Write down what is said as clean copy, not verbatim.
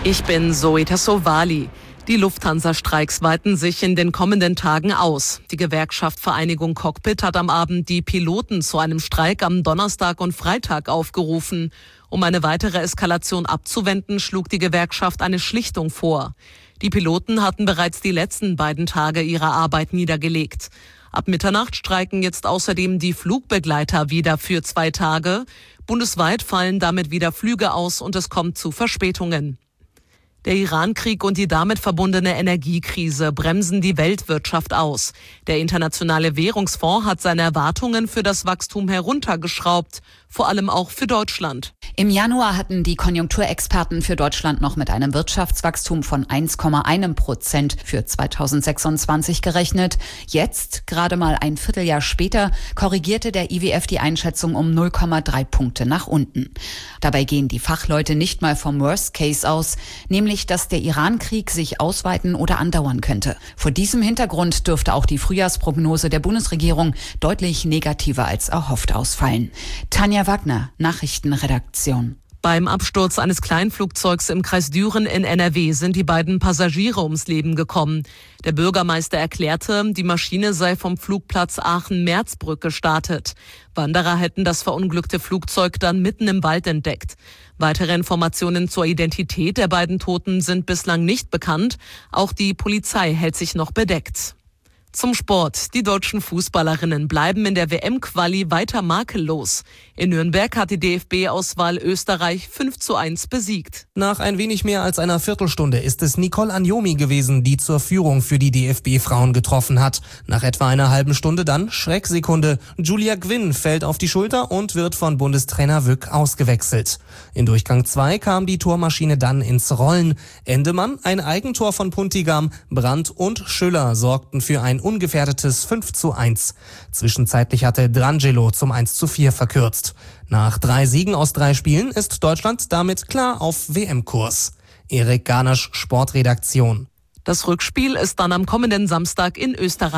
Ich bin Zoe Tassovali. Die Lufthansa-Streiks weiten sich in den kommenden Tagen aus. Die Gewerkschaft Vereinigung Cockpit hat am Abend die Piloten zu einem Streik am Donnerstag und Freitag aufgerufen. Um eine weitere Eskalation abzuwenden, schlug die Gewerkschaft eine Schlichtung vor. Die Piloten hatten bereits die letzten beiden Tage ihrer Arbeit niedergelegt. Ab Mitternacht streiken jetzt außerdem die Flugbegleiter wieder für 2 Tage. Bundesweit fallen damit wieder Flüge aus und es kommt zu Verspätungen. Der Iran-Krieg und die damit verbundene Energiekrise bremsen die Weltwirtschaft aus. Der Internationale Währungsfonds hat seine Erwartungen für das Wachstum heruntergeschraubt, vor allem auch für Deutschland. Im Januar hatten die Konjunkturexperten für Deutschland noch mit einem Wirtschaftswachstum von 1,1% für 2026 gerechnet. Jetzt, gerade mal ein Vierteljahr später, korrigierte der IWF die Einschätzung um 0,3 Punkte nach unten. Dabei gehen die Fachleute nicht mal vom Worst Case aus, nämlich dass der Iran-Krieg sich ausweiten oder andauern könnte. Vor diesem Hintergrund dürfte auch die Frühjahrsprognose der Bundesregierung deutlich negativer als erhofft ausfallen. Tanja Wagner, Nachrichtenredaktion. Beim Absturz eines Kleinflugzeugs im Kreis Düren in NRW sind die beiden Passagiere ums Leben gekommen. Der Bürgermeister erklärte, die Maschine sei vom Flugplatz Aachen-Merzbrück gestartet. Wanderer hätten das verunglückte Flugzeug dann mitten im Wald entdeckt. Weitere Informationen zur Identität der beiden Toten sind bislang nicht bekannt. Auch die Polizei hält sich noch bedeckt. Zum Sport. Die deutschen Fußballerinnen bleiben in der WM-Quali weiter makellos. In Nürnberg hat die DFB-Auswahl Österreich 5:1 besiegt. Nach ein wenig mehr als einer Viertelstunde ist es Nicole Agnomi gewesen, die zur Führung für die DFB-Frauen getroffen hat. Nach etwa einer halben Stunde dann Schrecksekunde. Julia Gwynn fällt auf die Schulter und wird von Bundestrainer Wück ausgewechselt. In Durchgang 2 kam die Tormaschine dann ins Rollen. Endemann, ein Eigentor von Puntigam, Brandt und Schüller sorgten für ein ungefährdetes 5:1. Zwischenzeitlich hatte Drangelo zum 1:4 verkürzt. Nach 3 Siegen aus 3 Spielen ist Deutschland damit klar auf WM-Kurs. Erik Garnasch, Sportredaktion. Das Rückspiel ist dann am kommenden Samstag in Österreich.